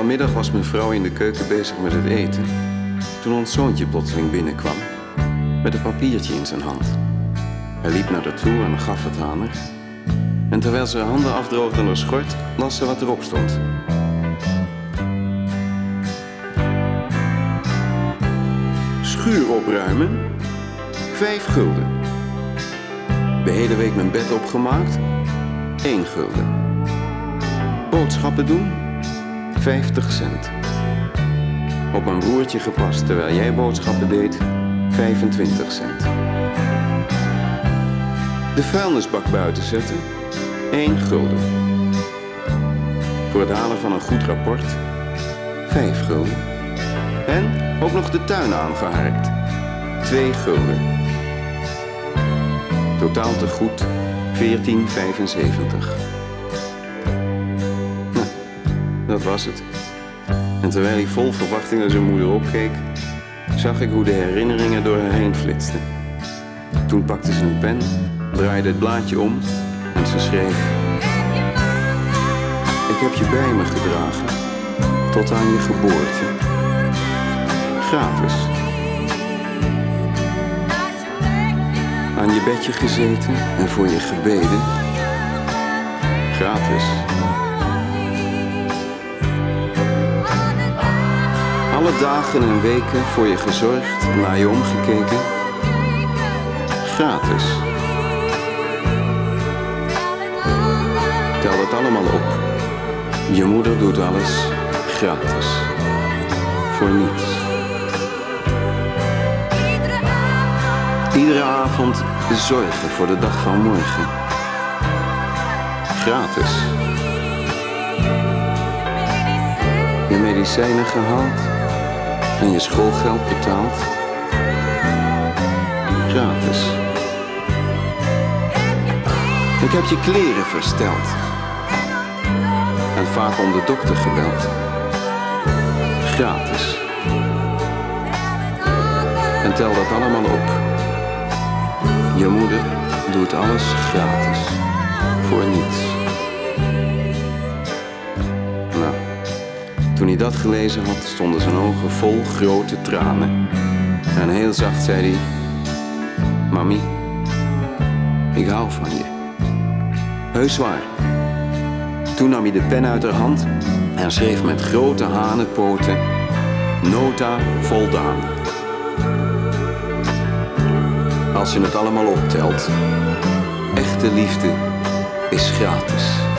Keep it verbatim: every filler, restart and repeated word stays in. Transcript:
Vanmiddag was mijn vrouw in de keuken bezig met het eten, toen ons zoontje plotseling binnenkwam, met een papiertje in zijn hand. Hij liep naar haar toe en gaf het aan haar. En terwijl ze haar handen afdroogde aan haar schort, las ze wat erop stond. Schuur opruimen, vijf gulden. De hele week mijn bed opgemaakt, één gulden. Boodschappen doen, vijftig cent. Op mijn broertje gepast terwijl jij boodschappen deed, vijfentwintig cent. De vuilnisbak buiten zetten, één gulden. Voor het halen van een goed rapport, vijf gulden. En ook nog de tuin aangeharkt, twee gulden. Totaal te goed, veertien vijfenzeventig. Nou, dat was het. En terwijl hij vol verwachting naar zijn moeder opkeek, zag ik hoe de herinneringen door haar heen flitsten. Toen pakte ze een pen, draaide het blaadje om en ze schreef: ik heb je bij me gedragen, tot aan je geboorte. Gratis. Aan je bedje gezeten en voor je gebeden. Gratis. Alle dagen en weken voor je gezorgd en naar je omgekeken. Gratis. Tel dat allemaal op. Je moeder doet alles gratis. Voor niets. Iedere avond zorgen voor de dag van morgen. Gratis. Je medicijnen gehaald en je schoolgeld betaald. Gratis. Ik heb je kleren versteld en vaak om de dokter gebeld. Gratis. En tel dat allemaal op. Je moeder doet alles gratis. Voor niets. Nou, toen hij dat gelezen had, stonden zijn ogen vol grote tranen. En heel zacht zei hij: Mami, ik hou van je. Heus waar. Toen nam hij de pen uit haar hand en schreef met grote hanenpoten: Nota voldaan. Als je het allemaal optelt, echte liefde is gratis.